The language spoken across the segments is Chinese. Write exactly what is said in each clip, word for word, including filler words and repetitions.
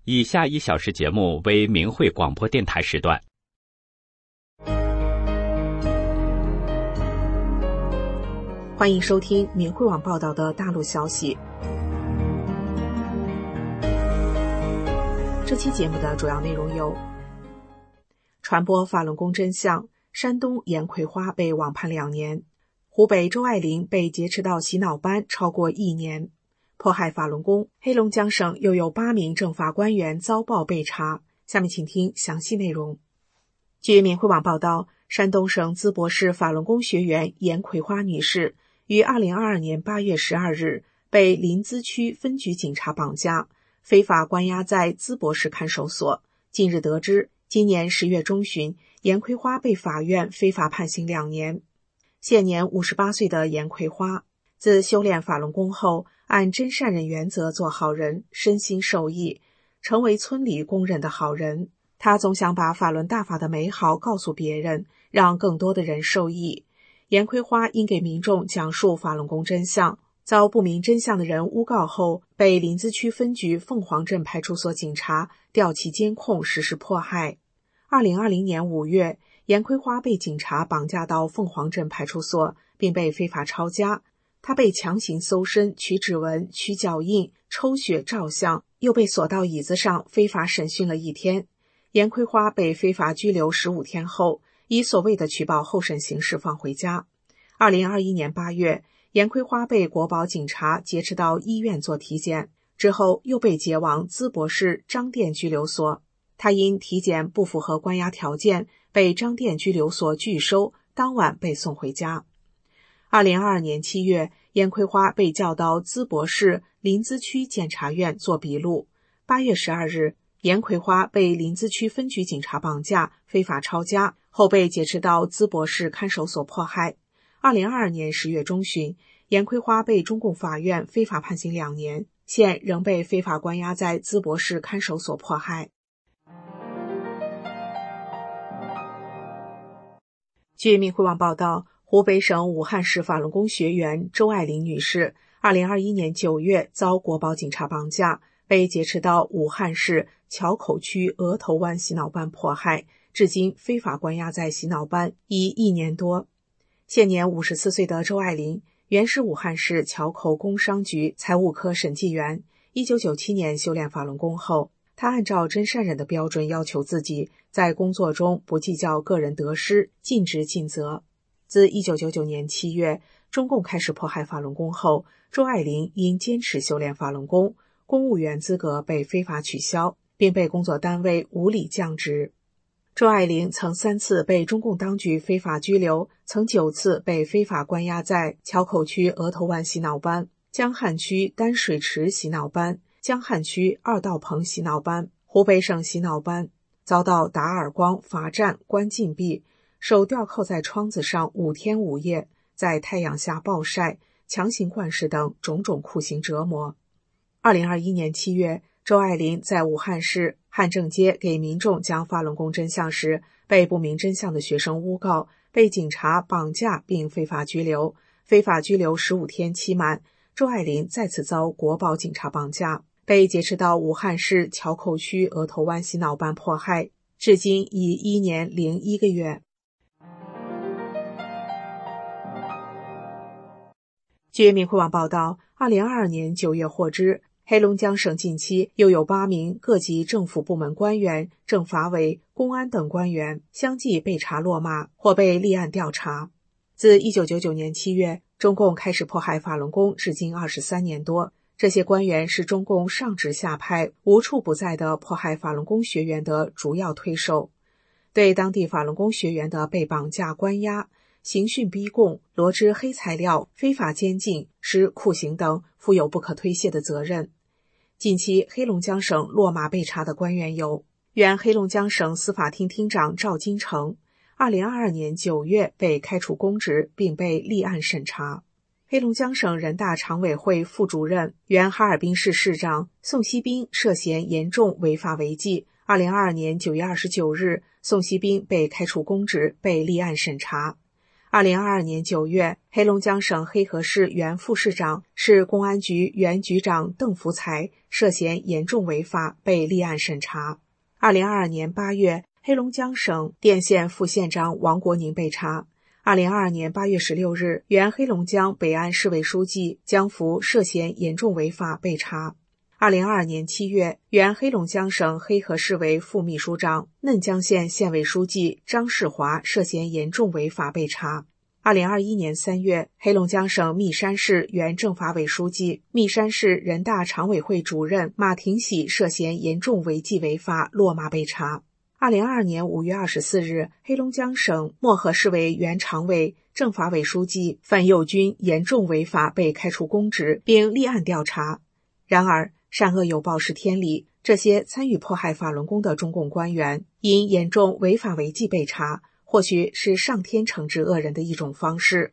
以下一小时节目为明慧广播电台时段。 欢迎收听明慧网报道的大陆消息。这期节目的主要内容有：传播法轮功真相，山东严葵花被网判两年；湖北周爱玲被劫持到洗脑班超过一年；迫害法轮功，黑龙江省又有八名政法官员遭报被查。下面请听详细内容。据明慧网报道，山东省淄博市法轮功学员严葵花女士于二零二二年八月十二日被临淄区分局警察绑架，非法关押在淄博市看守所。近日得知，今年十月中旬，严葵花被法院非法判刑两年。现年五十八岁的严葵花，自修炼法轮功后，按真善忍原则做好人，身心受益，成为村里公认的好人。他总想把法轮大法的美好告诉别人，让更多的人受益。严葵花因给民众讲述法轮功真相，遭不明真相的人诬告后，被临淄区分局凤凰镇派出所警察调其监控实施迫害。二零二零年五月，严葵花被警察绑架到凤凰镇派出所，并被非法抄家。他被强行搜身、取指纹、取脚印、抽血照相，又被锁到椅子上非法审讯了一天。严葵花被非法拘留十五天后，以所谓的取保候审形式放回家。二零二一年八月，严葵花被国保警察劫持到医院做体检，之后又被解往淄博市张店拘留所。他因体检不符合关押条件，被张店拘留所拒收，当晚被送回家。二零二二年七月，严葵花被叫到淄博市临淄区检察院做笔录。八月十二日，严葵花被临淄区分局警察绑架，非法抄家，后被劫持到淄博市看守所迫害。二零二二年十月中旬，严葵花被中共法院非法判刑两年，现仍被非法关押在淄博市看守所迫害。据明慧网报道，湖北省武汉市法轮功学员周爱玲女士二零二一年九月遭国保警察绑架，被劫持到武汉市桥口区额头湾洗脑班迫害，至今非法关押在洗脑班已一年多。现年五十四岁的周爱玲原是武汉市桥口工商局财务科审计员。一九九七年修炼法轮功后，他按照真善忍的标准要求自己，在工作中不计较个人得失，尽职尽责。自一九九九年七月，中共开始迫害法轮功后，周爱玲因坚持修炼法轮功，公务员资格被非法取消，并被工作单位无理降职。周爱玲曾三次被中共当局非法拘留，曾九次被非法关押在桥口区额头湾洗脑班、江汉区丹水池洗脑班、江汉区二道棚洗脑班、湖北省洗脑班，遭到打耳光、罚站、关禁闭，手吊扣在窗子上五天五夜，在太阳下暴晒，强行灌食等种种酷刑折磨。二零二一年七月，周爱玲在武汉市汉正街给民众讲法轮功真相时，被不明真相的学生诬告，被警察绑架并非法拘留。非法拘留十五天期满，周爱玲再次遭国保警察绑架，被劫持到武汉市桥口区额头湾洗脑班迫害，至今已一年零一个月。据明慧网报道，二零二二年九月获知，黑龙江省近期又有八名各级政府部门官员、政法委、公安等官员相继被查落马或被立案调查。自一九九九年七月，中共开始迫害法轮功至今二十三年多，这些官员是中共上指下派无处不在的迫害法轮功学员的主要推手，对当地法轮功学员的被绑架、关押、刑讯逼供、罗织黑材料、非法监禁、施酷刑等负有不可推卸的责任。近期黑龙江省落马被查的官员有：原黑龙江省司法厅厅长赵金成，二零二二年九月被开除公职并被立案审查；黑龙江省人大常委会副主任、原哈尔滨市市长宋锡兵涉嫌严重违法违纪，二零二二年九月二十九日，宋锡兵被开除公职，被立案审查。 二零二二年九月，黑龙江省黑河市原副市长、市公安局原局长邓福才涉嫌严重违法被立案审查。二零二二年八月，黑龙江省甸县副县长王国宁被查。二零二二年八月十六日，原黑龙江北安市委书记江福涉嫌严重违法被查。二零二二年七月，原黑龙江省黑河市委副秘书长、嫩江县县委书记张世华涉嫌严重违法被查。二零二一年三月，黑龙江省密山市原政法委书记、密山市人大常委会主任马廷喜涉嫌严重违纪违法落马被查。二零二二年五月二十四日，黑龙江省漠河市委原常委、政法委书记范佑军严重违法被开除公职，并立案调查。然而，善恶有报是天理，这些参与迫害法轮功的中共官员因严重违法违纪被查，或许是上天惩治恶人的一种方式。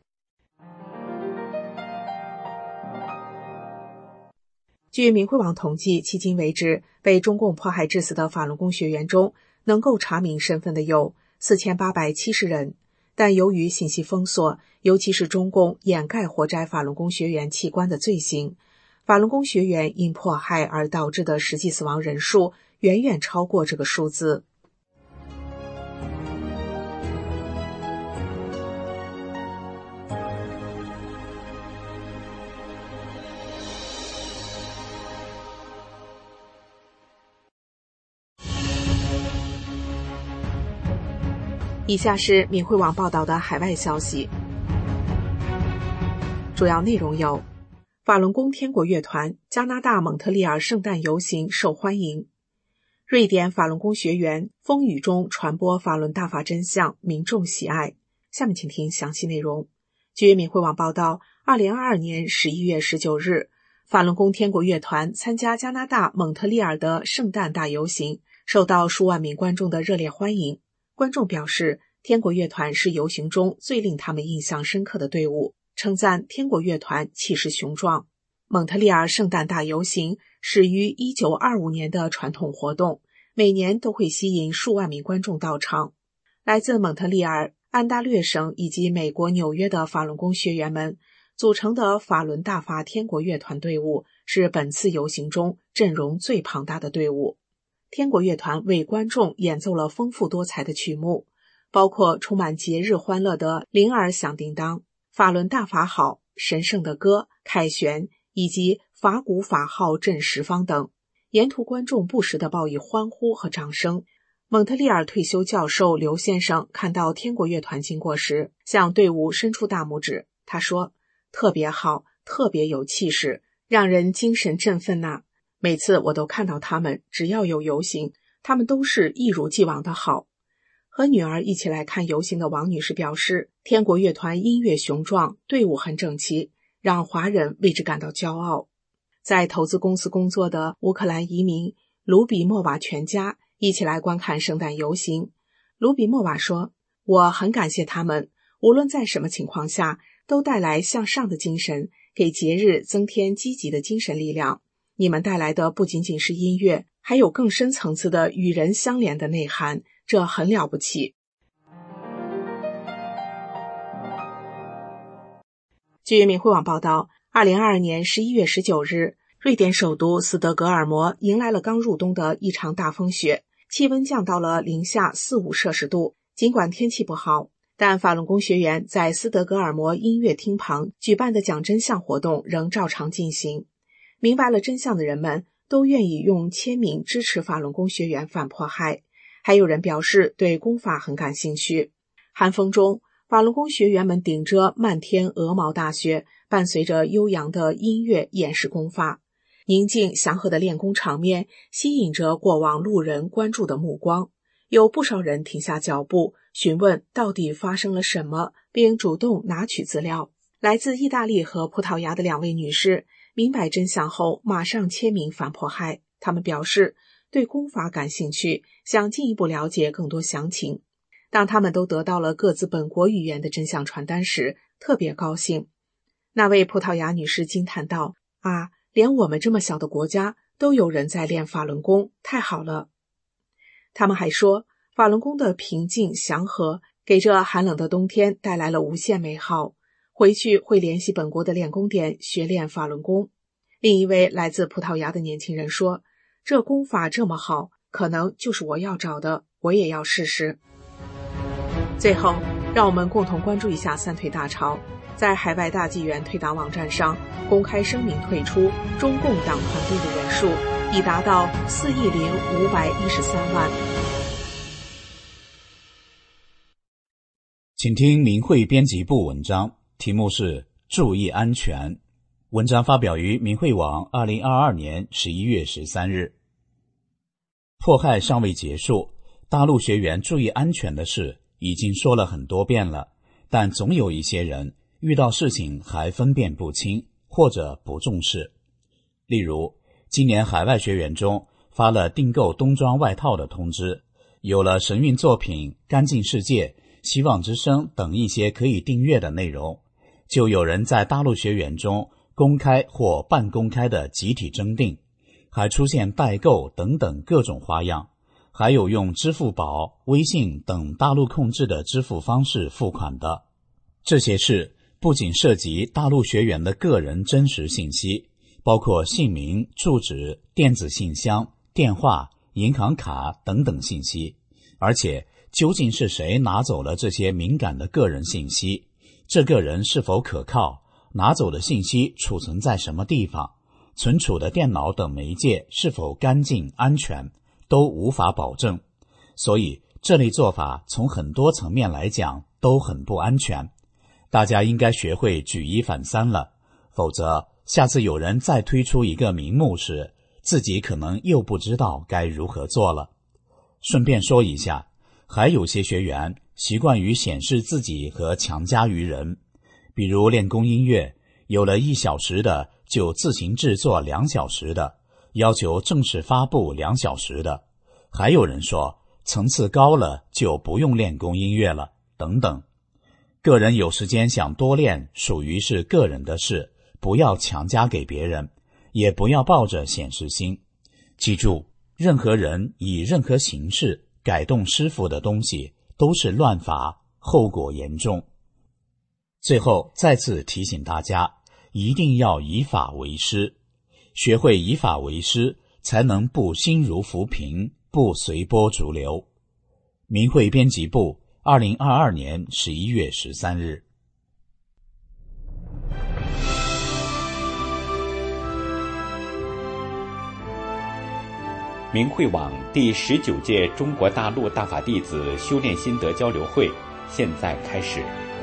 据明慧网统计，迄今为止，被中共迫害致死的法轮功学员中，能够查明身份的有四千八百七十人，但由于信息封锁，尤其是中共掩盖活摘法轮功学员器官的罪行，法轮功学员因迫害而导致的实际死亡人数远远超过这个数字。以下是明慧网报道的海外消息，主要内容有：法轮功天国乐团加拿大蒙特利尔圣诞游行受欢迎；瑞典法轮功学员风雨中传播法轮大法真相，民众喜爱。下面请听详细内容。据明慧网报道，二零二二年十一月十九日，法轮功天国乐团参加加拿大蒙特利尔的圣诞大游行，受到数万名观众的热烈欢迎。观众表示，天国乐团是游行中最令他们印象深刻的队伍，称赞天国乐团气势雄壮。蒙特利尔圣诞大游行始于一九二五年的传统活动，每年都会吸引数万名观众到场。来自蒙特利尔、安大略省以及美国纽约的法轮功学员们组成的法轮大法天国乐团队伍是本次游行中阵容最庞大的队伍。天国乐团为观众演奏了丰富多彩的曲目，包括充满节日欢乐的铃儿响叮当、法轮大法好、神圣的歌、凯旋以及法鼓法号震十方等，沿途观众不时地报以欢呼和掌声。蒙特利尔退休教授刘先生看到天国乐团经过时，向队伍伸出大拇指，他说：特别好，特别有气势，让人精神振奋呐、啊！每次我都看到他们，只要有游行，他们都是一如既往的好。和女儿一起来看游行的王女士表示，天国乐团音乐雄壮，队伍很整齐，让华人为之感到骄傲。在投资公司工作的乌克兰移民卢比莫瓦全家一起来观看圣诞游行。卢比莫瓦说：我很感谢他们，无论在什么情况下，都带来向上的精神，给节日增添积极的精神力量。你们带来的不仅仅是音乐，还有更深层次的与人相连的内涵，这很了不起。据明慧网报道，二零二二年十一月十九日，瑞典首都斯德哥尔摩迎来了刚入冬的一场大风雪，气温降到了零下四五摄氏度。尽管天气不好，但法轮功学员在斯德哥尔摩音乐厅旁举办的讲真相活动仍照常进行。明白了真相的人们都愿意用签名支持法轮功学员反迫害，还有人表示对功法很感兴趣。寒风中，法轮功学员们顶着漫天鹅毛大雪，伴随着悠扬的音乐演示功法，宁静祥和的练功场面吸引着过往路人关注的目光。有不少人停下脚步，询问到底发生了什么，并主动拿取资料。来自意大利和葡萄牙的两位女士明白真相后，马上签名反迫害。他们表示对功法感兴趣，想进一步了解更多详情。当他们都得到了各自本国语言的真相传单时，特别高兴。那位葡萄牙女士惊叹道：啊，连我们这么小的国家都有人在练法轮功，太好了。他们还说，法轮功的平静祥和给这寒冷的冬天带来了无限美好。回去会联系本国的练功点学练法轮功。另一位来自葡萄牙的年轻人说，这功法这么好，可能就是我要找的，我也要试试。最后，让我们共同关注一下三退大潮。在海外大纪元退党网站上公开声明退出中共党团队的人数已达到四亿零五百一十三万。 请听明慧编辑部文章，题目是注意安全。文章发表于明慧网二零二二年十一月十三日。迫害尚未结束，大陆学员注意安全的事已经说了很多遍了，但总有一些人遇到事情还分辨不清或者不重视。例如，今年海外学员中发了订购冬装外套的通知，有了神韵作品、干净世界、希望之声等一些可以订阅的内容，就有人在大陆学员中公开或半公开的集体征订，还出现代购等等各种花样，还有用支付宝、微信等大陆控制的支付方式付款的。这些事不仅涉及大陆学员的个人真实信息，包括姓名、住址、电子信箱、电话、银行卡等等信息，而且究竟是谁拿走了这些敏感的个人信息？这个人是否可靠？拿走的信息储存在什么地方？存储的电脑等媒介是否干净安全？都无法保证。所以这类做法从很多层面来讲都很不安全。大家应该学会举一反三了，否则下次有人再推出一个名目时，自己可能又不知道该如何做了。顺便说一下，还有些学员习惯于显示自己和强加于人，比如练功音乐，有了一小时的就自行制作两小时的，要求正式发布两小时的，还有人说层次高了就不用练功音乐了，等等。个人有时间想多练，属于是个人的事，不要强加给别人，也不要抱着显示心。记住，任何人以任何形式改动师傅的东西都是乱法，后果严重。最后再次提醒大家，一定要以法为师，学会以法为师，才能不心如浮萍，不随波逐流。明慧编辑部二零二二年十一月十三日。 明慧网第十九届中国大陆大法弟子修炼心得交流会现在开始。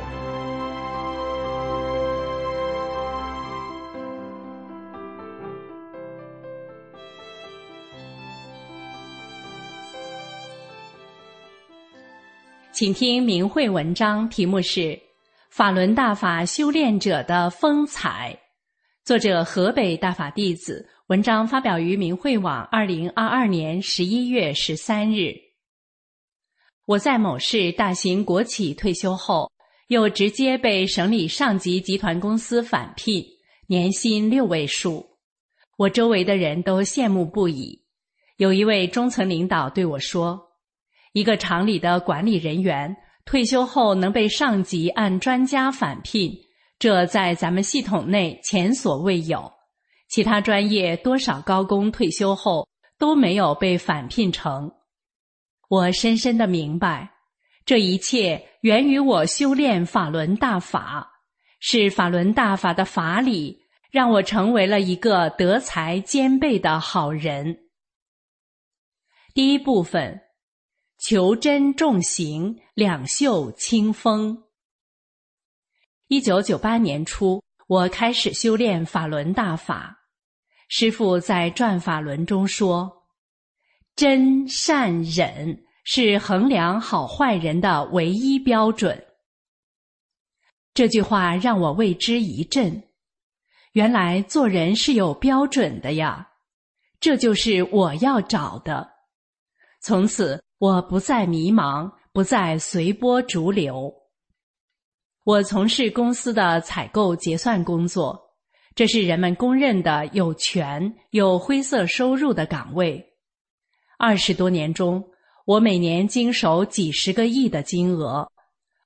请听明慧文章，题目是《法轮大法修炼者的风采》，作者河北大法弟子，文章发表于明慧网二零二二年十一月十三日。我在某市大型国企退休后，又直接被省里上级集团公司返聘，年薪六位数。我周围的人都羡慕不已。有一位中层领导对我说，一个厂里的管理人员退休后能被上级按专家返聘，这在咱们系统内前所未有。其他专业多少高工退休后都没有被返聘成。我深深地明白，这一切源于我修炼法轮大法，是法轮大法的法理让我成为了一个德才兼备的好人。第一部分，求真重行，两袖清风。一九九八年初，我开始修炼法轮大法。师父在转法轮中说，真善忍是衡量好坏人的唯一标准。这句话让我为之一振，原来做人是有标准的呀，这就是我要找的。从此我不再迷茫，不再随波逐流。我从事公司的采购结算工作，这是人们公认的有权有灰色收入的岗位。二十多年中，我每年经手几十个亿的金额，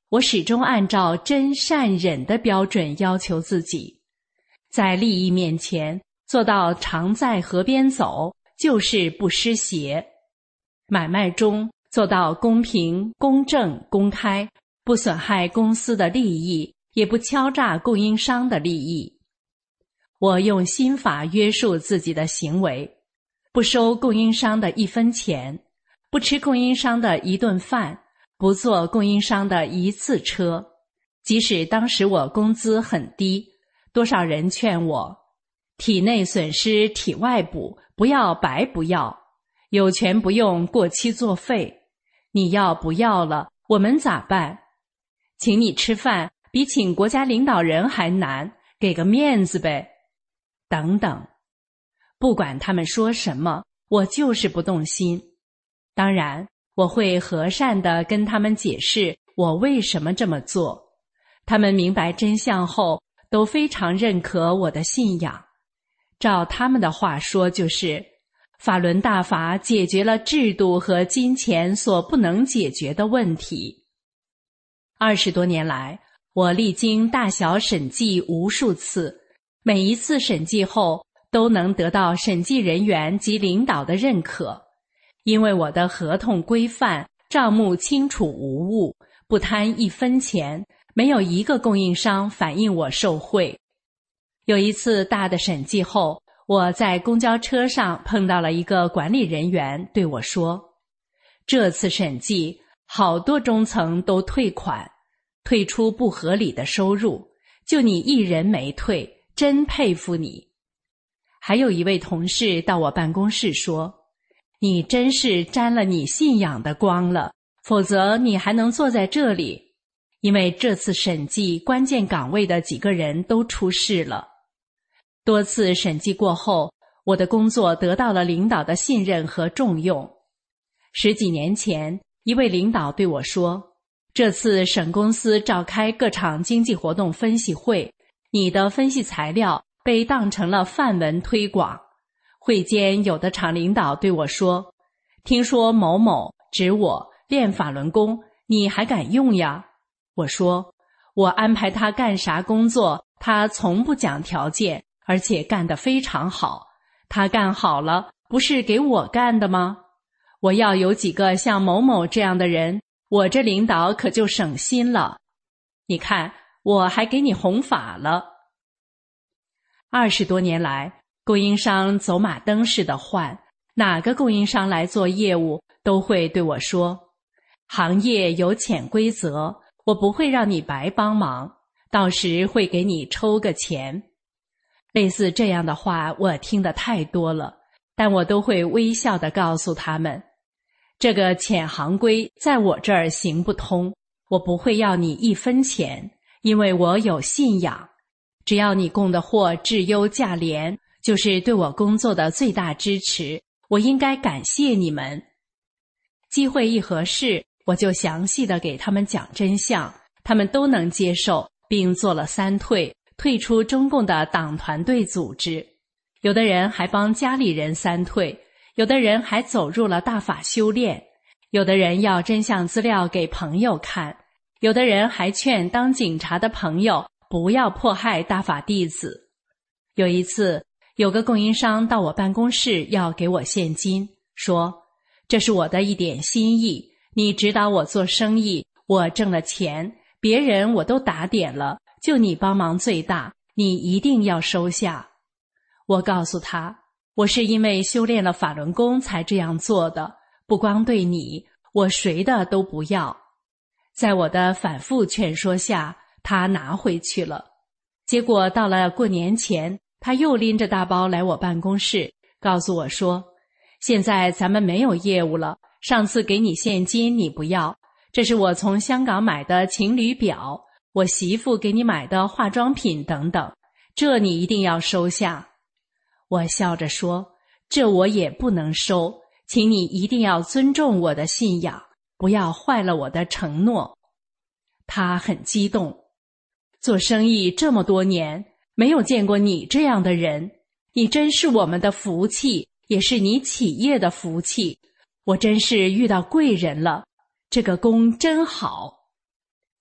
我始终按照真善忍的标准要求自己，在利益面前做到常在河边走，就是不失邪；买卖中做到公平、公正、公开，不损害公司的利益，也不敲诈供应商的利益。我用心法约束自己的行为，不收供应商的一分钱，不吃供应商的一顿饭，不坐供应商的一次车。即使当时我工资很低，多少人劝我，体内损失体外补，不要白不要，有权不用过期作废。你要不要了，我们咋办？请你吃饭比请国家领导人还难，给个面子呗。等等，不管他们说什么，我就是不动心。当然，我会和善地跟他们解释我为什么这么做。他们明白真相后，都非常认可我的信仰。照他们的话说，就是法轮大法解决了制度和金钱所不能解决的问题。二十多年来，我历经大小审计无数次，每一次审计后都能得到审计人员及领导的认可，因为我的合同规范，账目清楚无误，不贪一分钱，没有一个供应商反映我受贿。有一次大的审计后，我在公交车上碰到了一个管理人员，对我说，这次审计好多中层都退款，退出不合理的收入，就你一人没退，真佩服你。还有一位同事到我办公室说，你真是沾了你信仰的光了，否则你还能坐在这里。因为这次审计关键岗位的几个人都出事了。多次审计过后，我的工作得到了领导的信任和重用。十几年前，一位领导对我说，这次省公司召开各场经济活动分析会，你的分析材料被当成了范文推广。会间有的厂领导对我说，听说某某指我练法轮功，你还敢用呀？我说，我安排他干啥工作，他从不讲条件，而且干得非常好。他干好了，不是给我干的吗？我要有几个像某某这样的人，我这领导可就省心了。你看，我还给你弘法了。二十多年来，供应商走马灯似的换，哪个供应商来做业务，都会对我说，行业有潜规则，我不会让你白帮忙，到时会给你抽个钱。类似这样的话我听得太多了，但我都会微笑地告诉他们，这个潜行规在我这儿行不通，我不会要你一分钱，因为我有信仰。只要你供的货质优价廉，就是对我工作的最大支持，我应该感谢你们。机会一合适，我就详细地给他们讲真相，他们都能接受，并做了三退，退出中共的党团队组织。有的人还帮家里人三退，有的人还走入了大法修炼，有的人要真相资料给朋友看，有的人还劝当警察的朋友不要迫害大法弟子。有一次，有个供应商到我办公室要给我现金，说，这是我的一点心意，你指导我做生意，我挣了钱，别人我都打点了，就你帮忙最大，你一定要收下。我告诉他，我是因为修炼了法轮功才这样做的，不光对你，我谁的都不要。在我的反复劝说下，他拿回去了。结果到了过年前，他又拎着大包来我办公室，告诉我说，现在咱们没有业务了，上次给你现金你不要，这是我从香港买的情侣表，我媳妇给你买的化妆品等等，这你一定要收下。我笑着说，这我也不能收，请你一定要尊重我的信仰，不要坏了我的承诺。他很激动，做生意这么多年，没有见过你这样的人，你真是我们的福气，也是你企业的福气，我真是遇到贵人了，这个功真好。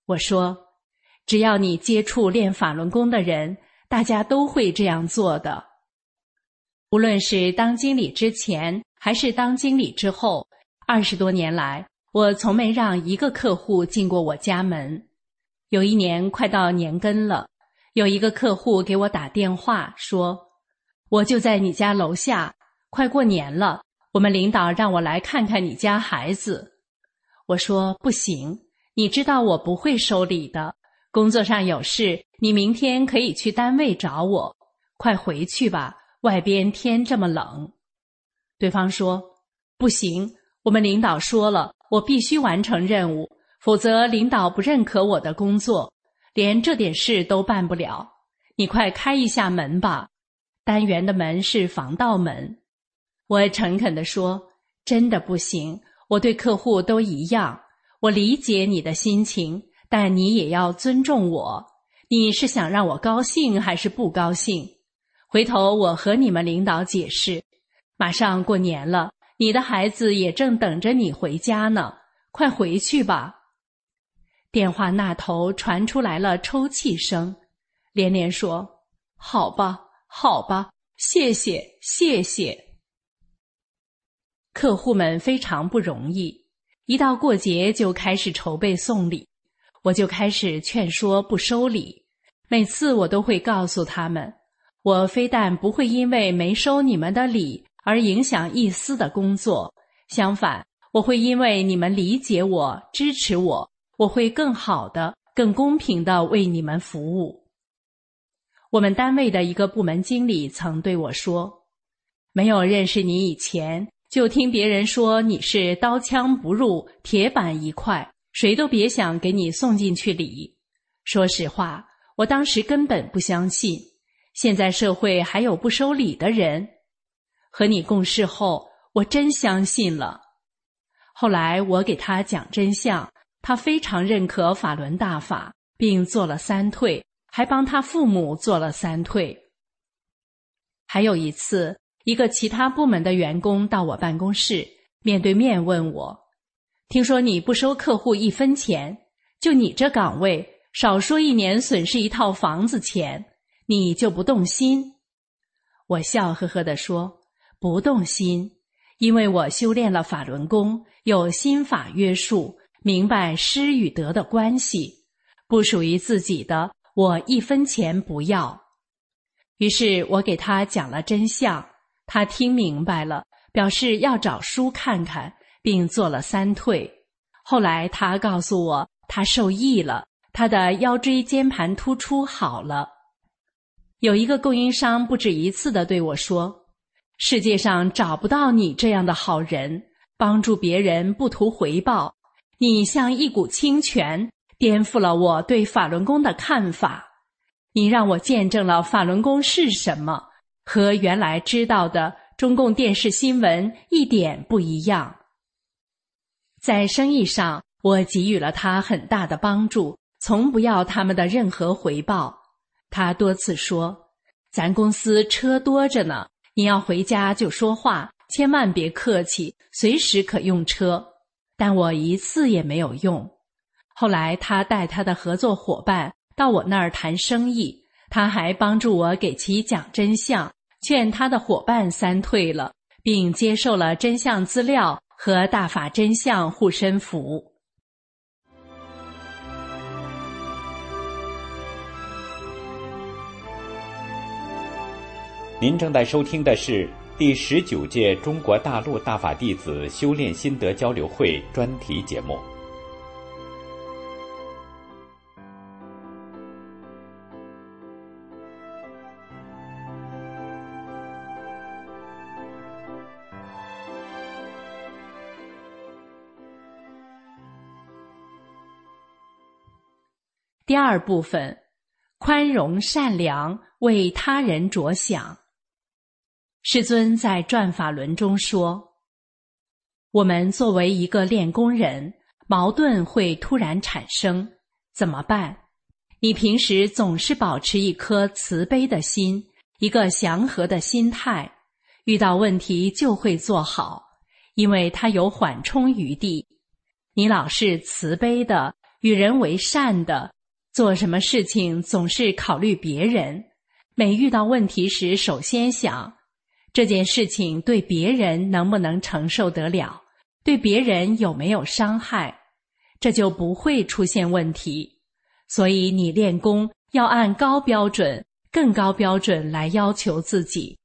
我说，只要你接触练法轮功的人，大家都会这样做的。无论是当经理之前还是当经理之后，二十多年来，我从没让一个客户进过我家门。有一年快到年根了，有一个客户给我打电话说，我就在你家楼下，快过年了，我们领导让我来看看你家孩子。我说不行，你知道我不会收礼的，工作上有事，你明天可以去单位找我，快回去吧，外边天这么冷。对方说，不行，我们领导说了，我必须完成任务，否则领导不认可我的工作，连这点事都办不了，你快开一下门吧。单元的门是防盗门。我诚恳地说，真的不行，我对客户都一样，我理解你的心情，但你也要尊重我。你是想让我高兴还是不高兴？回头我和你们领导解释。马上过年了，你的孩子也正等着你回家呢，快回去吧。电话那头传出来了抽泣声，连连说，好吧，好吧，谢谢，谢谢。客户们非常不容易，一到过节就开始筹备送礼，我就开始劝说不收礼。每次我都会告诉他们，我非但不会因为没收你们的礼而影响一丝的工作，相反，我会因为你们理解我、支持我，我会更好的、更公平的为你们服务。我们单位的一个部门经理曾对我说，没有认识你以前，就听别人说你是刀枪不入、铁板一块，谁都别想给你送进去礼。说实话，我当时根本不相信，现在社会还有不收礼的人。和你共事后，我真相信了。后来我给他讲真相，他非常认可法轮大法，并做了三退，还帮他父母做了三退。还有一次，一个其他部门的员工到我办公室，面对面问我，听说你不收客户一分钱，就你这岗位，少说一年损失一套房子钱，你就不动心？我笑呵呵地说，不动心，因为我修炼了法轮功，有心法约束，明白失与得的关系，不属于自己的，我一分钱不要。于是我给他讲了真相，他听明白了，表示要找书看看，并做了三退。后来他告诉我，他受益了，他的腰椎间盘突出好了。有一个供应商不止一次地对我说，世界上找不到你这样的好人，帮助别人不图回报，你像一股清泉，颠覆了我对法轮功的看法。你让我见证了法轮功是什么，和原来知道的中共电视新闻一点不一样。在生意上，我给予了他很大的帮助，从不要他们的任何回报。他多次说，咱公司车多着呢，你要回家就说话，千万别客气，随时可用车。但我一次也没有用。后来他带他的合作伙伴到我那儿谈生意，他还帮助我给其讲真相，劝他的伙伴三退了，并接受了真相资料和大法真相护身符。 您正在收听的是第十九届中国大陆大法弟子修炼心得交流会专题节目。 第二部分，宽容善良，为他人着想。世尊在转法轮中说，我们作为一个练功人，矛盾会突然产生，怎么办？你平时总是保持一颗慈悲的心，一个祥和的心态，遇到问题就会做好，因为它有缓冲余地。你老是慈悲的、 与人为善的，做什么事情总是考虑别人，每遇到问题时首先想，这件事情对别人能不能承受得了，对别人有没有伤害，这就不会出现问题。所以你练功要按高标准、更高标准来要求自己。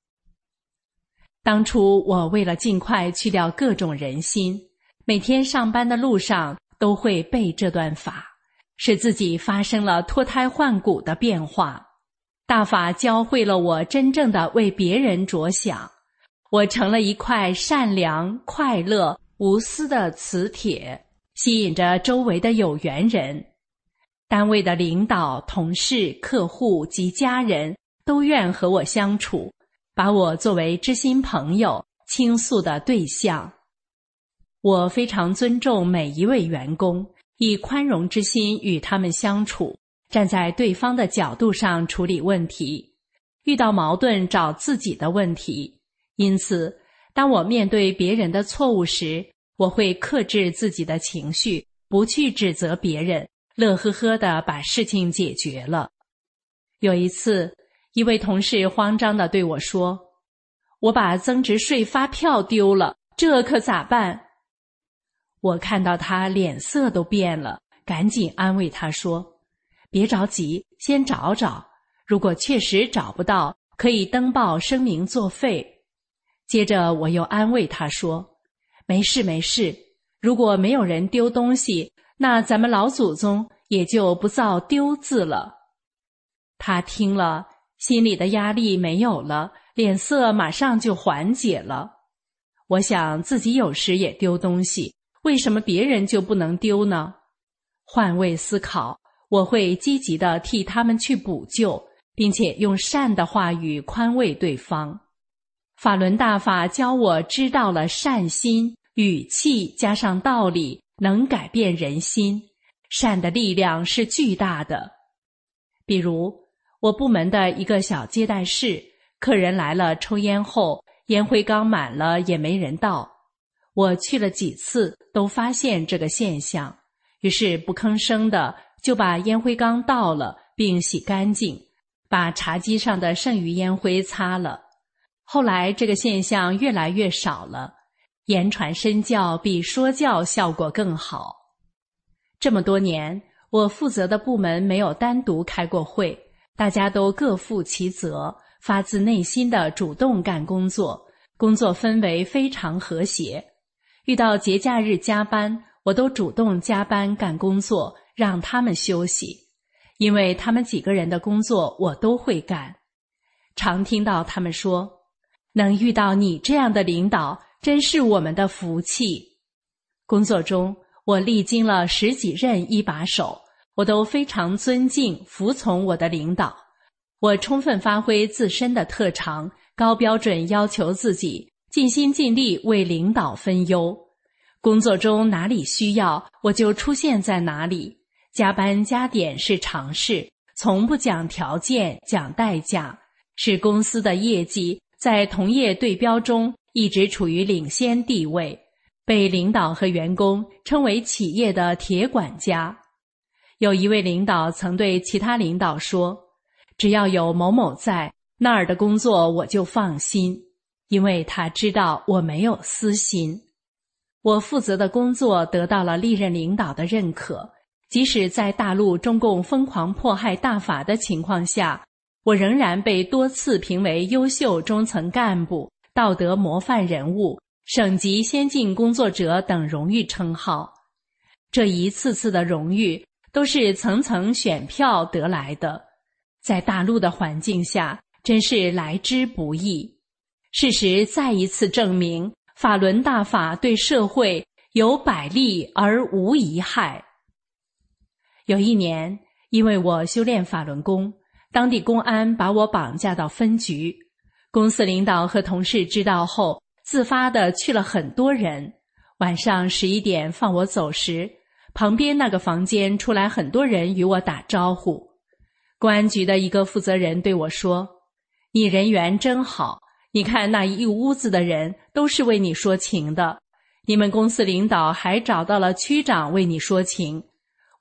当初我为了尽快去掉各种人心，每天上班的路上都会背这段法，使自己发生了脱胎换骨的变化。大法教会了我真正的为别人着想，我成了一块善良、快乐、无私的磁铁，吸引着周围的有缘人。单位的领导、同事、客户及家人都愿和我相处，把我作为知心朋友、倾诉的对象。我非常尊重每一位员工，以宽容之心与他们相处，站在对方的角度上处理问题，遇到矛盾找自己的问题。因此，当我面对别人的错误时，我会克制自己的情绪，不去指责别人，乐呵呵地把事情解决了。有一次，一位同事慌张地对我说：“我把增值税发票丢了，这可咋办？”我看到他脸色都变了，赶紧安慰他说：“别着急，先找找，如果确实找不到，可以登报声明作废。”接着我又安慰他说：“没事没事，如果没有人丢东西，那咱们老祖宗也就不造丢字了。”他听了，心里的压力没有了，脸色马上就缓解了。我想自己有时也丢东西，为什么别人就不能丢呢？换位思考，我会积极地替他们去补救，并且用善的话语宽慰对方。法轮大法教我知道了善心、语气加上道理能改变人心，善的力量是巨大的。比如我部门的一个小接待室，客人来了抽烟后，烟灰缸满了也没人倒。我去了几次都发现这个现象，于是不吭声的就把烟灰缸倒了并洗干净，把茶几上的剩余烟灰擦了。后来这个现象越来越少了，言传身教比说教效果更好。这么多年，我负责的部门没有单独开过会，大家都各负其责，发自内心的主动干工作，工作氛围非常和谐。遇到节假日加班，我都主动加班干工作，让他们休息，因为他们几个人的工作我都会干。常听到他们说，能遇到你这样的领导，真是我们的福气。工作中，我历经了十几任一把手，我都非常尊敬、服从我的领导。我充分发挥自身的特长，高标准要求自己，尽心尽力为领导分忧。工作中哪里需要，我就出现在哪里。加班加点是常事，从不讲条件、讲代价，使公司的业绩在同业对标中一直处于领先地位，被领导和员工称为企业的铁管家。有一位领导曾对其他领导说，只要有某某在，那儿的工作我就放心，因为他知道我没有私心。我负责的工作得到了历任领导的认可，即使在大陆中共疯狂迫害大法的情况下，我仍然被多次评为优秀中层干部、道德模范人物、省级先进工作者等荣誉称号。这一次次的荣誉都是层层选票得来的，在大陆的环境下，真是来之不易。事实再一次证明，法轮大法对社会有百利而无一害。有一年，因为我修炼法轮功，当地公安把我绑架到分局，公司领导和同事知道后，自发地去了很多人。晚上十一点放我走时，旁边那个房间出来很多人与我打招呼。公安局的一个负责人对我说，你人缘真好，你看那一屋子的人都是为你说情的，你们公司领导还找到了区长为你说情。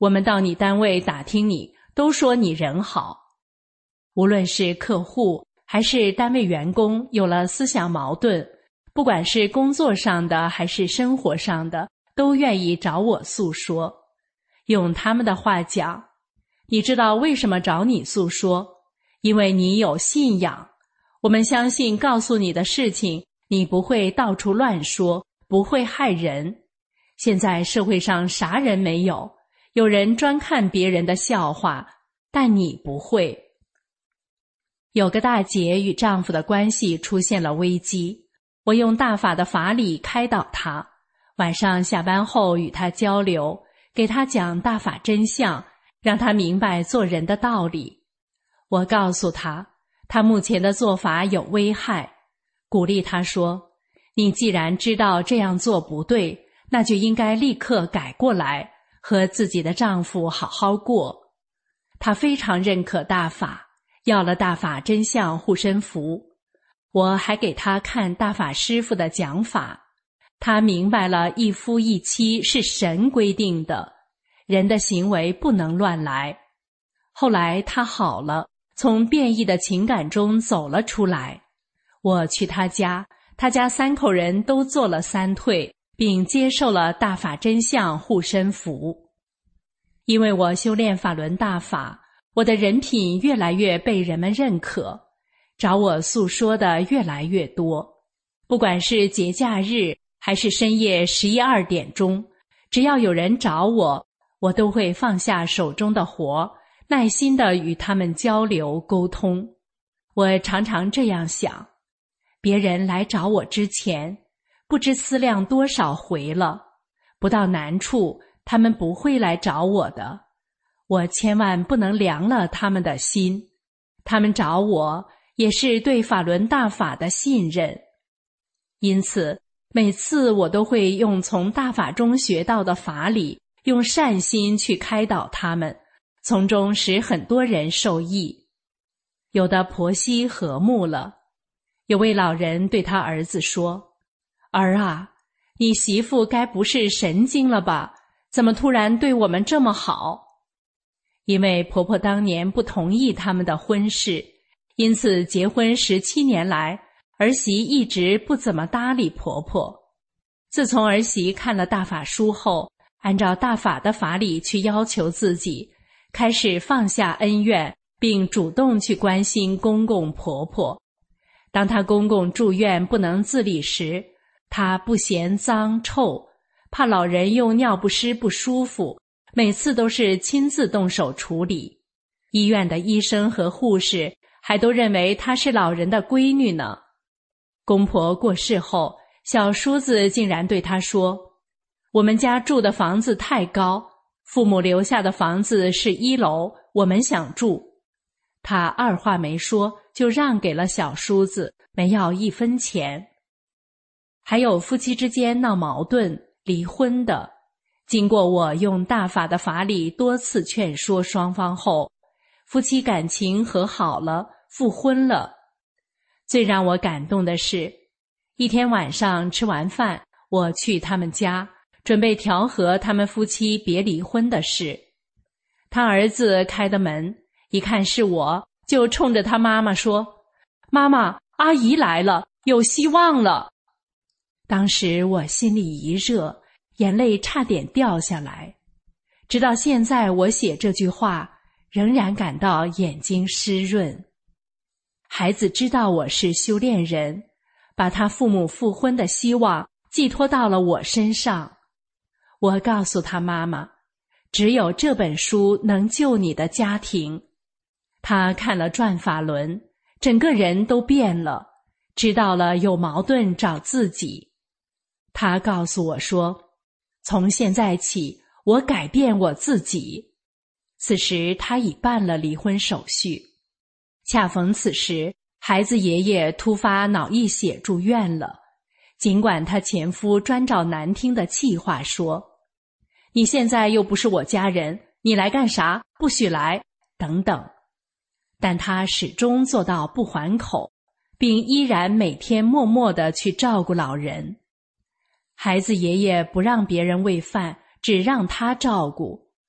我们到你单位打听你，都说你人好。无论是客户还是单位员工有了思想矛盾，不管是工作上的还是生活上的，都愿意找我诉说。用他们的话讲，你知道为什么找你诉说？因为你有信仰。我们相信告诉你的事情，你不会到处乱说，不会害人。现在社会上啥人没有，有人专看别人的笑话，但你不会。有个大姐与丈夫的关系出现了危机，我用大法的法理开导她，晚上下班后与她交流，给她讲大法真相，让她明白做人的道理。我告诉她，她目前的做法有危害，鼓励她说，你既然知道这样做不对，那就应该立刻改过来，和自己的丈夫好好过。她非常认可大法，要了大法真相护身符。我还给她看大法师父的讲法，她明白了一夫一妻是神规定的，人的行为不能乱来。后来她好了，从变异的情感中走了出来。我去她家，她家三口人都做了三退，并接受了大法真相护身符。因为我修炼法轮大法，我的人品越来越被人们认可，找我诉说的越来越多。不管是节假日还是深夜十一二点钟，只要有人找我，我都会放下手中的活，耐心地与他们交流沟通。我常常这样想，别人来找我之前，不知思量多少回了，不到难处，他们不会来找我的。我千万不能凉了他们的心，他们找我也是对法轮大法的信任。因此，每次我都会用从大法中学到的法理，用善心去开导他们，从中使很多人受益。有的婆媳和睦了，有位老人对他儿子说，儿啊，你媳妇该不是神经了吧？怎么突然对我们这么好？因为婆婆当年不同意他们的婚事，因此结婚十七年来，儿媳一直不怎么搭理婆婆。自从儿媳看了大法书后，按照大法的法理去要求自己，开始放下恩怨，并主动去关心公公婆婆。当她公公住院不能自理时，她不嫌脏臭，怕老人用尿不湿不舒服，每次都是亲自动手处理。医院的医生和护士还都认为她是老人的闺女呢。公婆过世后，小叔子竟然对她说，我们家住的房子太高，父母留下的房子是一楼，我们想住。她二话没说就让给了小叔子，没要一分钱。还有夫妻之间闹矛盾离婚的，经过我用大法的法理多次劝说双方后，夫妻感情和好了，复婚了。最让我感动的是，一天晚上吃完饭，我去他们家，准备调和他们夫妻别离婚的事。他儿子开的门，一看是我，就冲着他妈妈说，妈妈，阿姨来了，有希望了。当时我心里一热，眼泪差点掉下来。直到现在我写这句话，仍然感到眼睛湿润。孩子知道我是修炼人，把他父母复婚的希望寄托到了我身上。我告诉他妈妈，只有这本书能救你的家庭。他看了转法轮，整个人都变了，知道了有矛盾找自己。他告诉我说，从现在起，我改变我自己。此时他已办了离婚手续。恰逢此时，孩子爷爷突发脑溢血住院了。尽管他前夫专找难听的气话说，你现在又不是我家人，你来干啥？不许来，等等。但他始终做到不还口，并依然每天默默地去照顾老人。孩子爷爷不让别人喂饭，只让他照顾。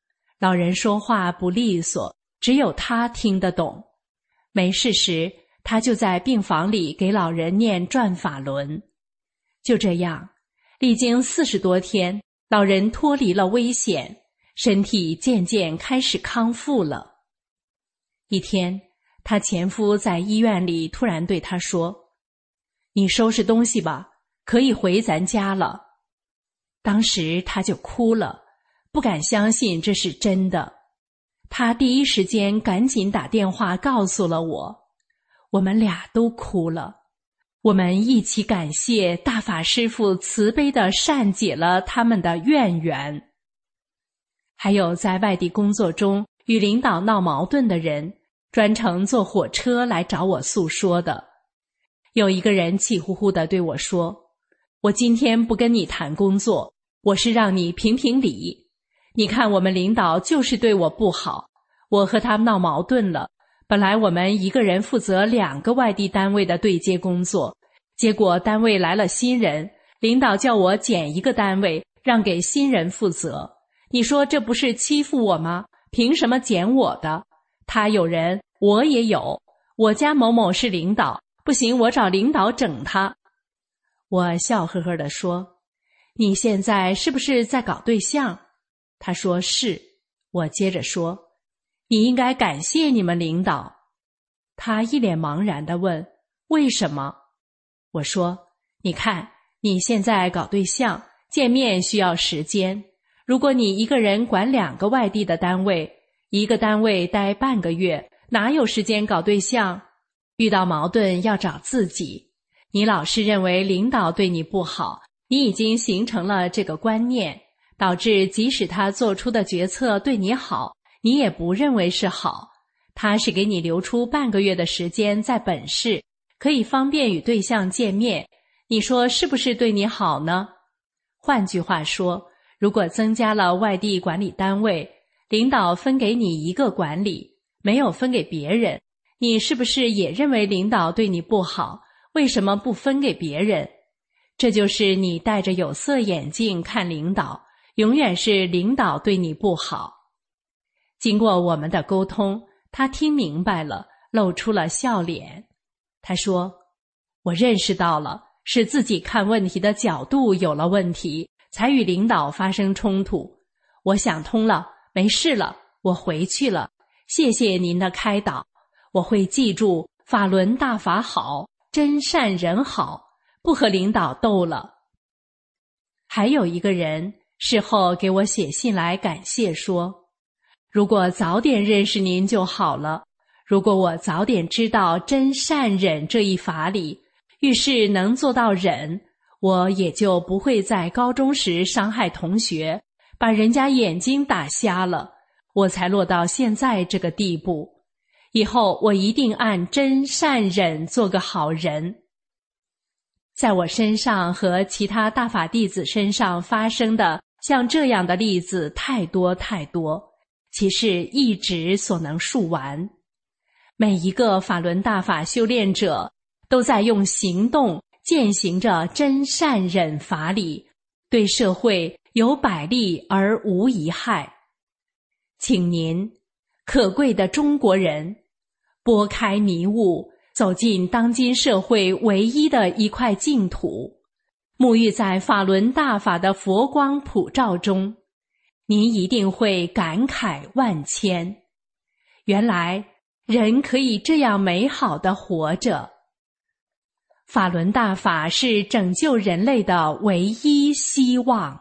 老人说话不利索，只有他听得懂。没事时，他就在病房里给老人念转法轮。就这样，历经四十多天，老人脱离了危险，身体渐渐开始康复了。一天，他前夫在医院里突然对他说：“你收拾东西吧，可以回咱家了。”当时他就哭了，不敢相信这是真的。他第一时间赶紧打电话告诉了我，我们俩都哭了。我们一起感谢大法师父慈悲地善解了他们的怨缘。还有在外地工作中与领导闹矛盾的人，专程坐火车来找我诉说的。有一个人气呼呼地对我说：“我今天不跟你谈工作，我是让你评评理。你看我们领导就是对我不好，我和他闹矛盾了。本来我们一个人负责两个外地单位的对接工作，结果单位来了新人，领导叫我减一个单位，让给新人负责。你说这不是欺负我吗？凭什么减我的？他有人，我也有。我家某某是领导，不行，我找领导整他。”我笑呵呵地说：“你现在是不是在搞对象？”他说是。我接着说：“你应该感谢你们领导。”他一脸茫然地问：“为什么？”我说：“你看，你现在搞对象，见面需要时间。如果你一个人管两个外地的单位，一个单位待半个月，哪有时间搞对象？遇到矛盾要找自己。你老是认为领导对你不好，你已经形成了这个观念，导致即使他做出的决策对你好，你也不认为是好。他是给你留出半个月的时间在本市，可以方便与对象见面，你说是不是对你好呢？换句话说，如果增加了外地管理单位，领导分给你一个管理，没有分给别人，你是不是也认为领导对你不好？为什么不分给别人？这就是你戴着有色眼镜看领导，永远是领导对你不好。经过我们的沟通，他听明白了，露出了笑脸。他说：“我认识到了，是自己看问题的角度有了问题，才与领导发生冲突。我想通了，没事了，我回去了。谢谢您的开导，我会记住法轮大法好，真善人好，不和领导斗了。”还有一个人事后给我写信来感谢说：“如果早点认识您就好了，如果我早点知道真善忍这一法理，遇事能做到忍，我也就不会在高中时伤害同学，把人家眼睛打瞎了，我才落到现在这个地步。以后我一定按真善忍做个好人。”在我身上和其他大法弟子身上发生的像这样的例子太多太多，其是一指所能数完。每一个法轮大法修炼者都在用行动践行着真善忍法理，对社会有百利而无一害。请您，可贵的中国人，拨开迷雾，走进当今社会唯一的一块净土，沐浴在法轮大法的佛光普照中，您一定会感慨万千。原来人可以这样美好地活着。法轮大法是拯救人类的唯一希望。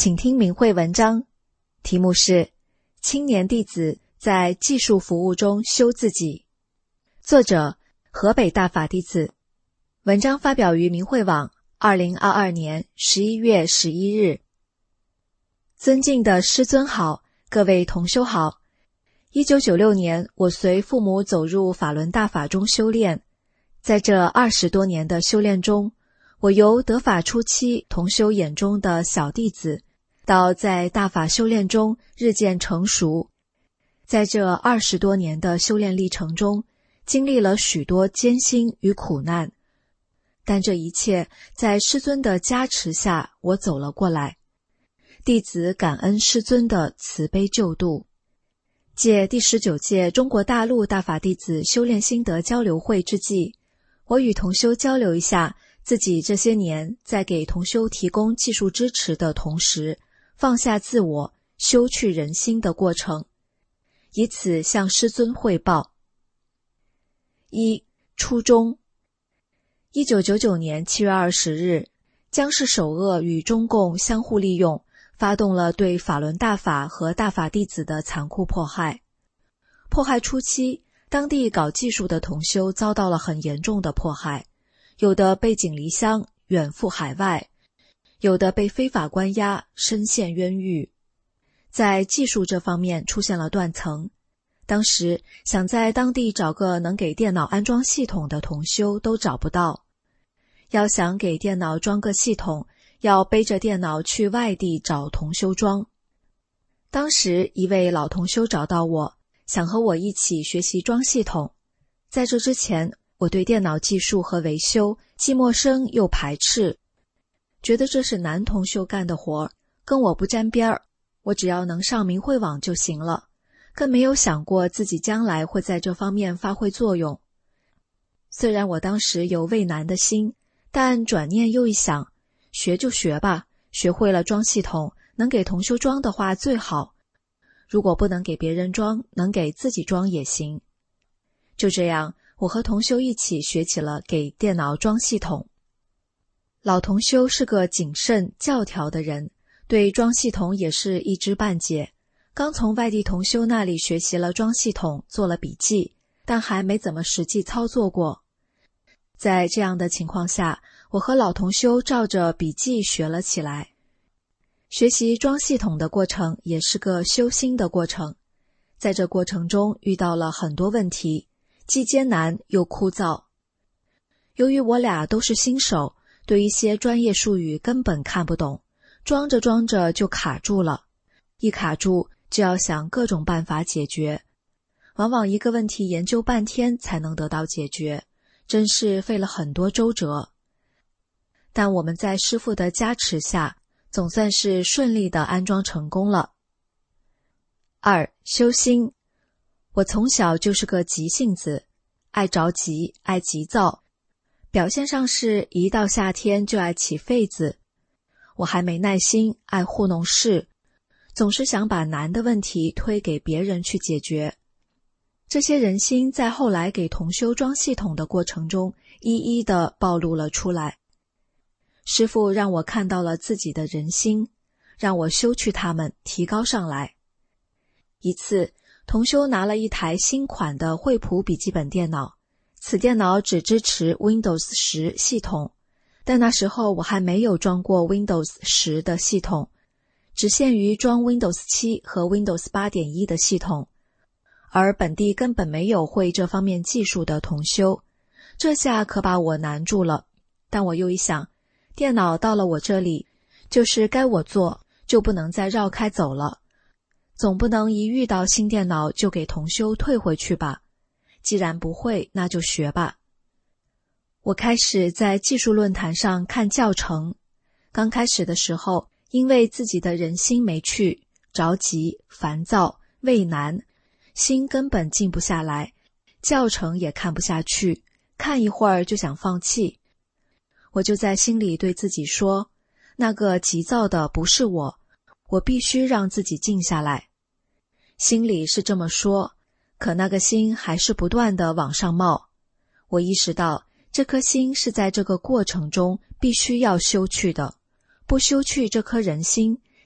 请听明慧文章，题目是青年弟子在技术服务中修自己，作者河北大法弟子，文章发表于明慧网二零二二年十一月十一日。尊敬的师尊好，各位同修好。一九九六年，我随父母走入法轮大法中修炼，在这二十多年的修炼中，我由得法初期同修眼中的小弟子，到在大法修炼中日渐成熟。在这二十多年的修炼历程中，经历了许多艰辛与苦难，但这一切在师尊的加持下，我走了过来。弟子感恩师尊的慈悲救度。借第十九届中国大陆大法弟子修炼心得交流会之际，我与同修交流一下自己这些年在给同修提供技术支持的同时，放下自我、修去人心的过程，以此向师尊汇报。一、初衷。一九九九年七月二十日，江氏首恶与中共相互利用，发动了对法轮大法和大法弟子的残酷迫害。迫害初期，当地搞技术的同修遭到了很严重的迫害，有的背井离乡，远赴海外，有的被非法关押，身陷冤狱。在技术这方面出现了断层，当时想在当地找个能给电脑安装系统的同修都找不到，要想给电脑装个系统，要背着电脑去外地找同修装。当时一位老同修找到我，想和我一起学习装系统。在这之前，我对电脑技术和维修既陌生又排斥，觉得这是男同修干的活，跟我不沾边儿，我只要能上明慧网就行了，更没有想过自己将来会在这方面发挥作用。虽然我当时有畏难的心，但转念又一想，学就学吧，学会了装系统，能给同修装的话最好。如果不能给别人装，能给自己装也行。就这样，我和同修一起学起了给电脑装系统。老同修是个谨慎教条的人，对装系统也是一知半解。刚从外地同修那里学习了装系统，做了笔记，但还没怎么实际操作过。在这样的情况下，我和老同修照着笔记学了起来。学习装系统的过程也是个修心的过程，在这过程中遇到了很多问题，既艰难又枯燥。由于我俩都是新手，对一些专业术语根本看不懂，装着装着就卡住了，一卡住就要想各种办法解决，往往一个问题研究半天才能得到解决，真是费了很多周折。但我们在师父的加持下，总算是顺利地安装成功了。二、修心。我从小就是个急性子，爱着急，爱急躁，表现上是一到夏天就爱起痱子。我还没耐心，爱糊弄事，总是想把难的问题推给别人去解决。这些人心在后来给同修装系统的过程中，一一地暴露了出来。师父让我看到了自己的人心，让我修去它们，提高上来。一次，同修拿了一台新款的惠普笔记本电脑，此电脑只支持 Windows 十系统，但那时候我还没有装过 Windows 十的系统，只限于装 Windows 七和 Windows 八点一 的系统，而本地根本没有会这方面技术的同修，这下可把我难住了。但我又一想，电脑到了我这里，就是该我做，就不能再绕开走了。总不能一遇到新电脑就给同修退回去吧。既然不会，那就学吧。我开始在技术论坛上看教程。刚开始的时候，因为自己的人心没趣，着急、烦躁、畏难，心根本静不下来，教程也看不下去，看一会儿就想放弃。我就在心里对自己说，那个急躁的不是我，我必须让自己静下来。心里是这么说，可那个心还是不断地往上冒。我意识到，这颗心是在这个过程中必须要修去的，不修去这颗人心，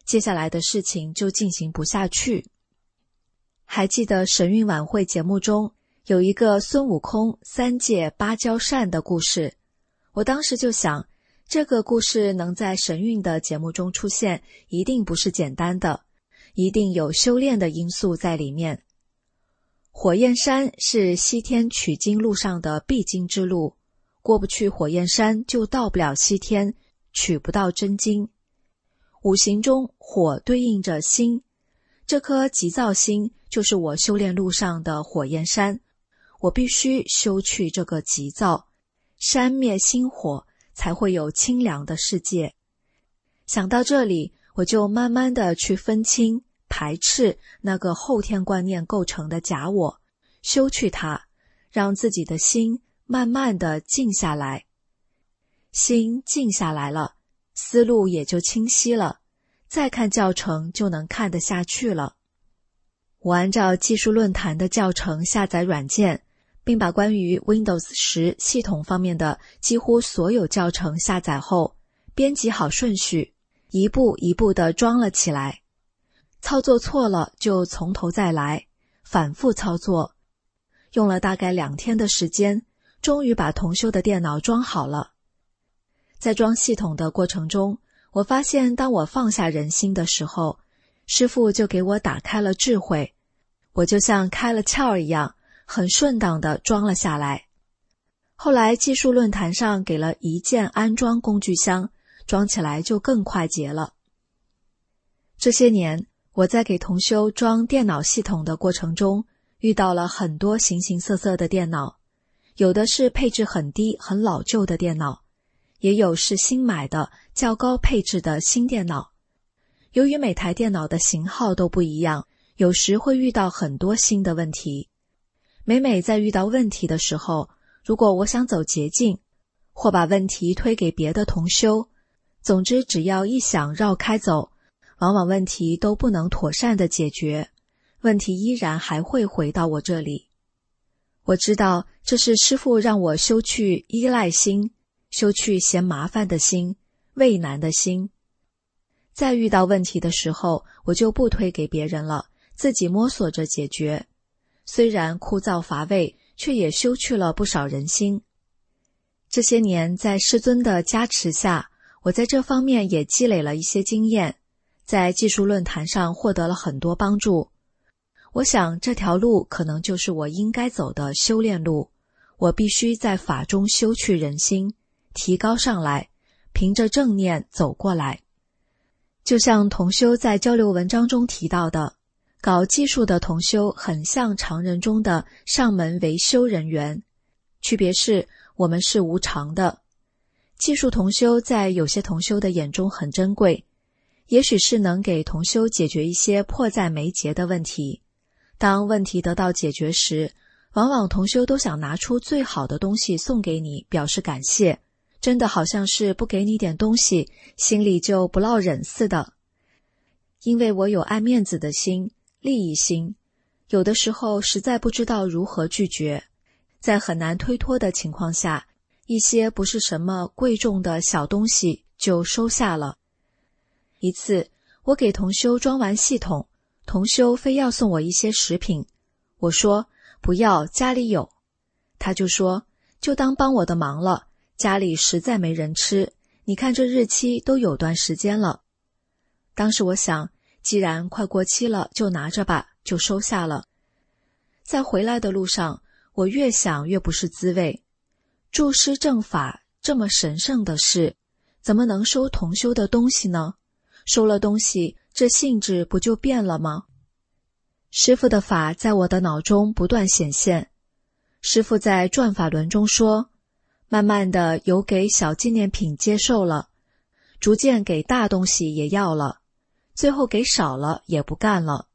接下来的事情就进行不下去。还记得神韵晚会节目中有一个孙悟空三借芭蕉扇的故事，我当时就想，这个故事能在神韵的节目中出现，一定不是简单的，一定有修炼的因素在里面。火焰山是西天取经路上的必经之路，过不去火焰山就到不了西天，取不到真经。五行中火对应着心，这颗急躁心就是我修炼路上的火焰山，我必须修去这个急躁，山灭心火，才会有清凉的世界。想到这里，我就慢慢的去分清排斥那个后天观念构成的假我，修去它，让自己的心慢慢的静下来。心静下来了，思路也就清晰了，再看教程就能看得下去了。我按照技术论坛的教程下载软件，并把关于 Windows 十系统方面的几乎所有教程下载后，编辑好顺序，一步一步地装了起来。操作错了就从头再来，反复操作。用了大概两天的时间，终于把同修的电脑装好了。在装系统的过程中，我发现当我放下人心的时候，师父就给我打开了智慧，我就像开了窍一样，很顺当地装了下来。后来技术论坛上给了一键安装工具箱，装起来就更快捷了。这些年，我在给同修装电脑系统的过程中，遇到了很多形形色色的电脑，有的是配置很低很老旧的电脑，也有是新买的较高配置的新电脑。由于每台电脑的型号都不一样，有时会遇到很多新的问题。每每在遇到问题的时候，如果我想走捷径，或把问题推给别的同修，总之只要一想绕开走，往往问题都不能妥善的解决，问题依然还会回到我这里。我知道这是师父让我修去依赖心，修去嫌麻烦的心，畏难的心。在遇到问题的时候，我就不推给别人了，自己摸索着解决。虽然枯燥乏味，却也修去了不少人心。这些年在师尊的加持下，我在这方面也积累了一些经验，在技术论坛上获得了很多帮助。我想这条路可能就是我应该走的修炼路，我必须在法中修去人心，提高上来，凭着正念走过来。就像同修在交流文章中提到的，搞技术的同修很像常人中的上门维修人员，区别是我们是无偿的。技术同修在有些同修的眼中很珍贵，也许是能给同修解决一些迫在眉睫的问题。当问题得到解决时，往往同修都想拿出最好的东西送给你，表示感谢，真的好像是不给你点东西，心里就不落忍似的。因为我有爱面子的心，利益心，有的时候实在不知道如何拒绝，在很难推脱的情况下，一些不是什么贵重的小东西就收下了。一次，我给同修装完系统，同修非要送我一些食品，我说不要，家里有。他就说就当帮我的忙了，家里实在没人吃，你看这日期都有段时间了。当时我想，既然快过期了，就拿着吧，就收下了。在回来的路上，我越想越不是滋味。注师正法这么神圣的事，怎么能收同修的东西呢？收了东西，这性质不就变了吗？师父的法在我的脑中不断显现。师父在转法轮中说，慢慢的有给小纪念品接受了，逐渐给大东西也要了，最后给少了也不干了。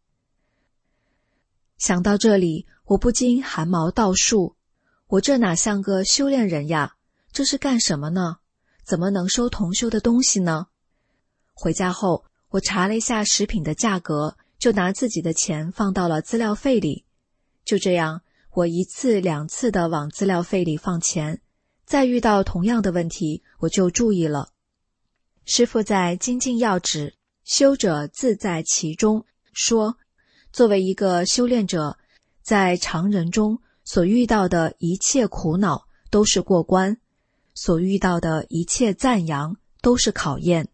想到这里，我不禁汗毛倒竖，我这哪像个修炼人呀？这是干什么呢？怎么能收同修的东西呢？回家后，我查了一下食品的价格，就拿自己的钱放到了资料费里。就这样，我一次两次的往资料费里放钱，再遇到同样的问题，我就注意了。师父在精进要旨修者自在其中，说作为一个修炼者，在常人中所遇到的一切苦恼都是过关，所遇到的一切赞扬都是考验。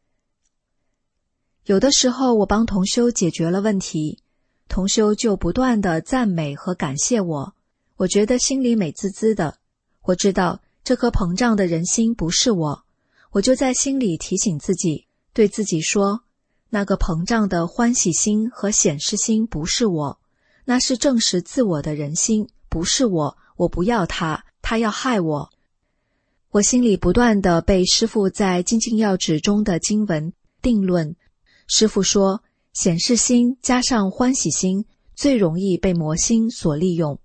有的时候我帮同修解决了问题，同修就不断地赞美和感谢我，我觉得心里美滋滋的。我知道这颗膨胀的人心不是我，我就在心里提醒自己，对自己说，那个膨胀的欢喜心和显示心不是我，那是证实自我的人心，不是我，我不要他，他要害我。我心里不断地被师父在精进要旨中的经文定论。师父说，显示心加上欢喜心最容易被魔心所利用。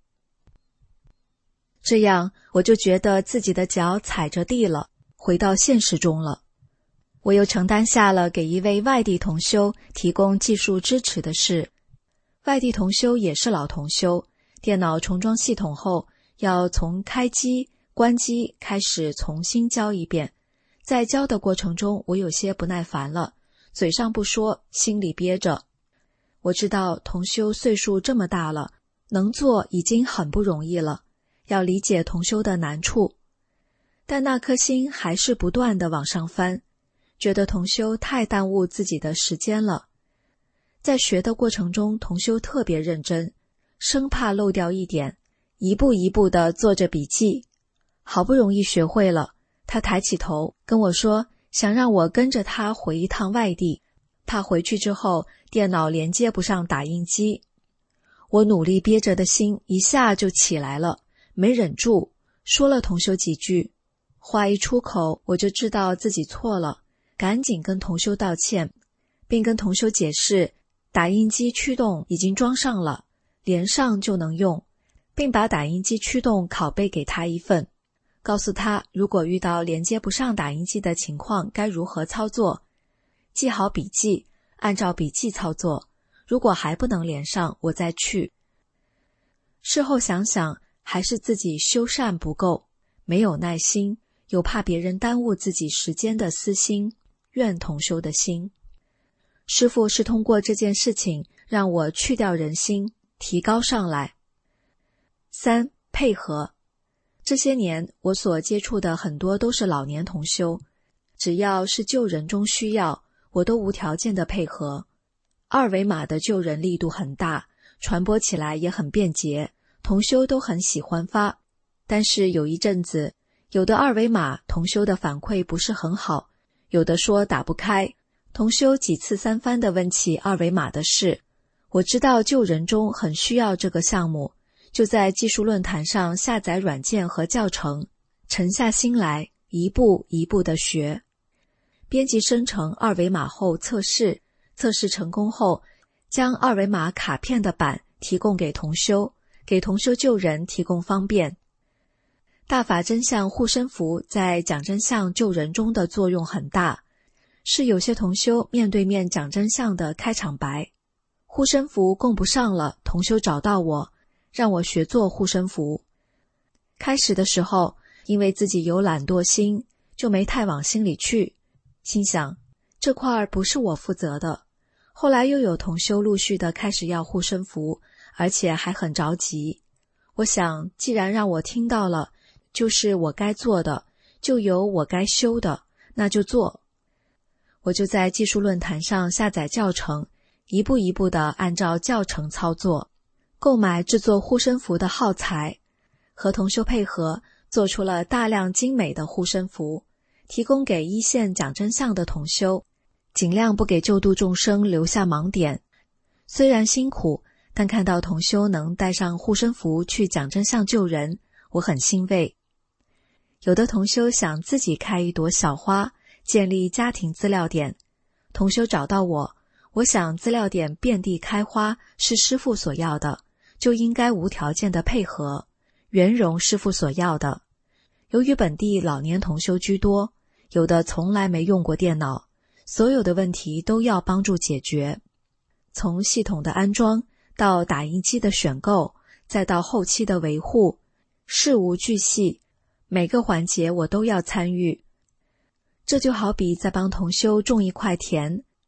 这样我就觉得自己的脚踩着地了，回到现实中了。我又承担下了给一位外地同修提供技术支持的事。外地同修也是老同修，电脑重装系统后要从开机关机开始重新教一遍。在教的过程中，我有些不耐烦了，嘴上不说，心里憋着。我知道同修岁数这么大了，能做已经很不容易了，要理解同修的难处，但那颗心还是不断地往上翻，觉得同修太耽误自己的时间了。在学的过程中，同修特别认真，生怕漏掉一点，一步一步地做着笔记。好不容易学会了，他抬起头跟我说，想让我跟着他回一趟外地，怕回去之后电脑连接不上打印机。我努力憋着的心一下就起来了，没忍住，说了同修几句。话一出口，我就知道自己错了，赶紧跟同修道歉，并跟同修解释，打印机驱动已经装上了，连上就能用，并把打印机驱动拷贝给他一份，告诉他如果遇到连接不上打印机的情况该如何操作，记好笔记，按照笔记操作，如果还不能连上，我再去。事后想想，还是自己修善不够，没有耐心，又怕别人耽误自己时间的私心，怨同修的心。师父是通过这件事情让我去掉人心，提高上来。三、配合。这些年我所接触的很多都是老年同修，只要是救人中需要，我都无条件的配合。二维码的救人力度很大，传播起来也很便捷，同修都很喜欢发。但是有一阵子，有的二维码同修的反馈不是很好，有的说打不开，同修几次三番地问起二维码的事。我知道救人中很需要这个项目，就在技术论坛上下载软件和教程，沉下心来，一步一步地学。编辑生成二维码后测试，测试成功后，将二维码卡片的版提供给同修，给同修救人提供方便。大法真相护身符在讲真相救人中的作用很大，是有些同修面对面讲真相的开场白。护身符供不上了，同修找到我，让我学做护身符。开始的时候，因为自己有懒惰心，就没太往心里去，心想这块儿不是我负责的。后来又有同修陆续的开始要护身符，而且还很着急。我想既然让我听到了，就是我该做的，就有我该修的，那就做。我就在技术论坛上下载教程，一步一步地按照教程操作，购买制作护身符的耗材，和同修配合，做出了大量精美的护身符，提供给一线讲真相的同修，尽量不给救度众生留下盲点。虽然辛苦，但看到同修能带上护身符去讲真相救人，我很欣慰。有的同修想自己开一朵小花，建立家庭资料点，同修找到我，我想资料点遍地开花是师父所要的，就应该无条件的配合，圆融师父所要的。由于本地老年同修居多，有的从来没用过电脑，所有的问题都要帮助解决。从系统的安装到打印机的选购，再到后期的维护，事无巨细，每个环节我都要参与。这就好比在帮同修种一块田，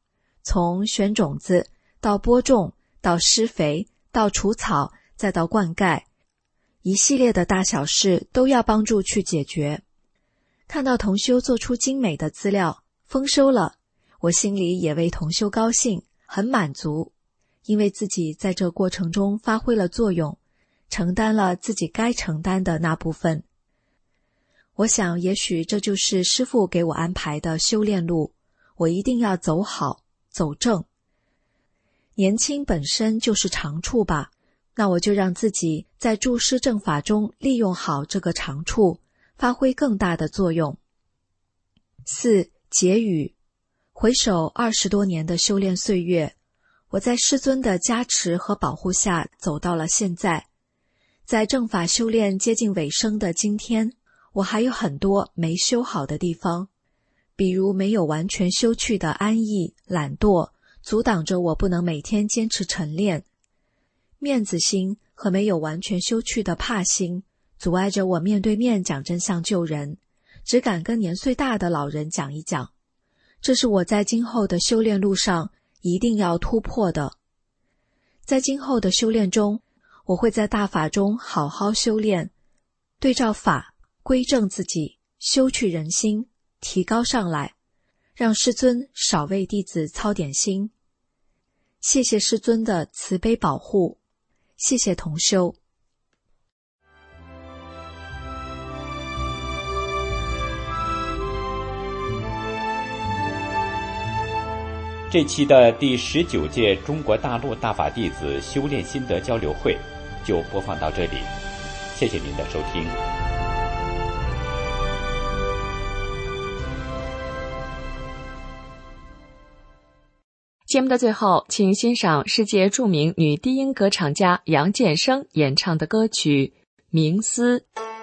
从选种子到播种到施肥到除草再到灌溉，一系列的大小事都要帮助去解决。看到同修做出精美的资料，丰收了，我心里也为同修高兴，很满足，因为自己在这过程中发挥了作用，承担了自己该承担的那部分。我想也许这就是师父给我安排的修炼路，我一定要走好，走正。年轻本身就是长处吧，那我就让自己在注师正法中利用好这个长处，发挥更大的作用。四、结语。回首二十多年的修炼岁月，我在师尊的加持和保护下走到了现在。在正法修炼接近尾声的今天，我还有很多没修好的地方，比如没有完全修去的安逸、懒惰，阻挡着我不能每天坚持晨练；面子心和没有完全修去的怕心，阻碍着我面对面讲真相救人，只敢跟年岁大的老人讲一讲。这是我在今后的修炼路上一定要突破的。在今后的修炼中，我会在大法中好好修炼，对照法归正自己，修去人心，提高上来，让师尊少为弟子操点心。谢谢师尊的慈悲保护，谢谢同修。 这期的第十九届中国大陆大法弟子修炼心得交流会就播放到这里，谢谢您的收听。 节目的最后，请欣赏世界著名女低音歌唱家杨建生演唱的歌曲《冥思》。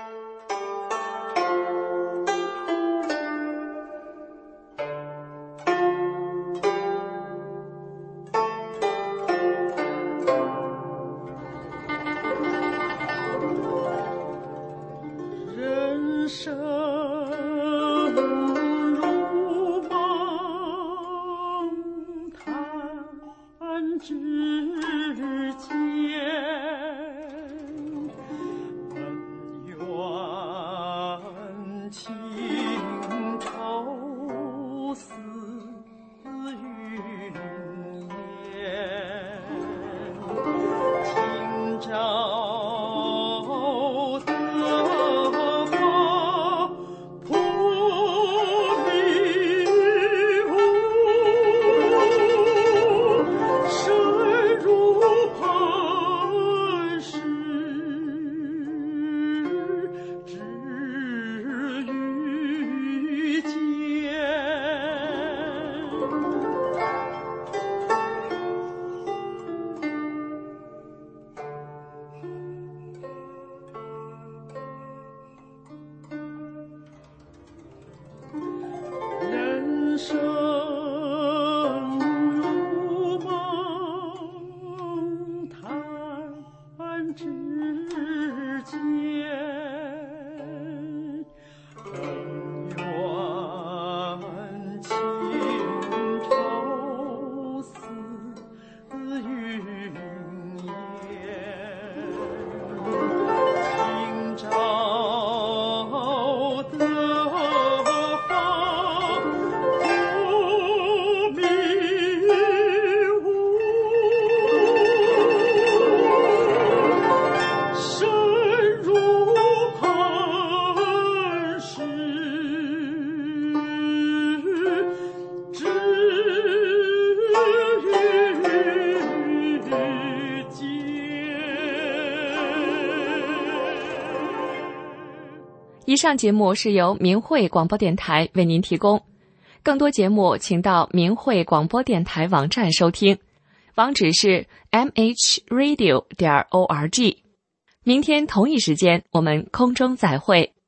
以上节目是由明慧广播电台为您提供，更多节目请到明慧广播电台网站收听，网址是 m h radio 点 org。明天同一时间我们空中再会。